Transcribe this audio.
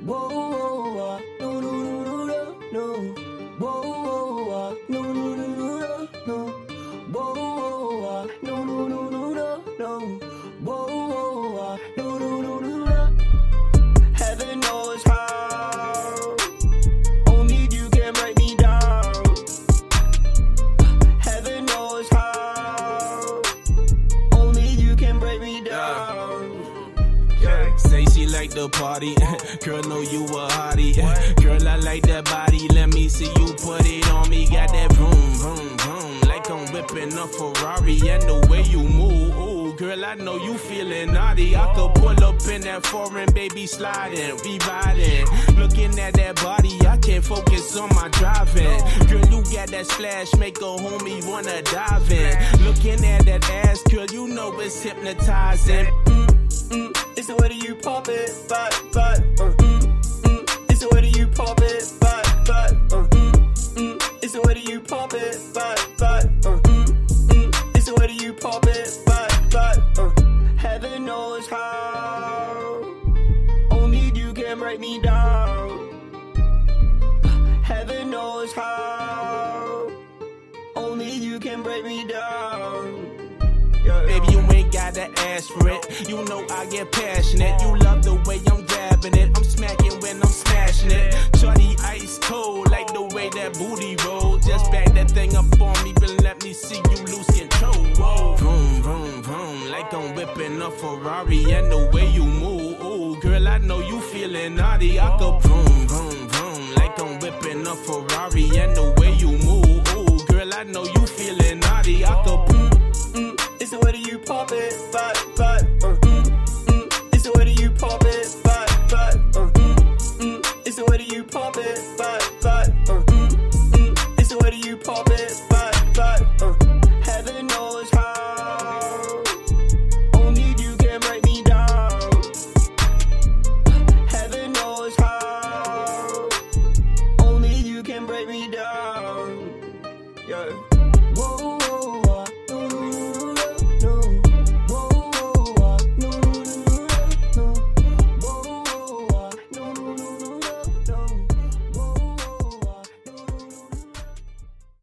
Whoa, no, no, no, no, no. Whoa, no, no, no, no, no. Whoa, no, no, no, no, no. Whoa, no, no, no, no, no. Heaven knows how. Only you can break me down. Heaven knows how. Only you can break me down. Say she like the party, girl know you a hottie. Girl I like that body, let me see you put it on me. Got that vroom, vroom, vroom, like I'm whipping a Ferrari. And the way you move, ooh, girl I know you feeling naughty. I could pull up in that foreign, baby sliding, we riding. Looking at that body, I can't focus on my driving. Girl you got that splash, make a homie wanna dive in. Looking at that ass, girl you know it's hypnotizing. It's the way that you pop it, but, it's the way that you pop it, but, it's the way that you pop it, but, it's the way that you pop it, but, heaven knows how, only you can break me down, heaven knows how, only you can break me down. Baby, you ain't gotta ask for it. You know I get passionate. You love the way I'm grabbing it. I'm smacking when I'm smashing it. Shorty ice cold, like the way that booty roll. Just back that thing up on me, but let me see you lose control. Whoa. Vroom, vroom, vroom, like I'm whipping a Ferrari. And the way you move, ooh, girl, I know you feeling naughty. I could vroom, vroom, vroom, like I'm whipping a Ferrari. And the way you move, ooh, girl, I know you feeling naughty. I could it's the way that you pop it,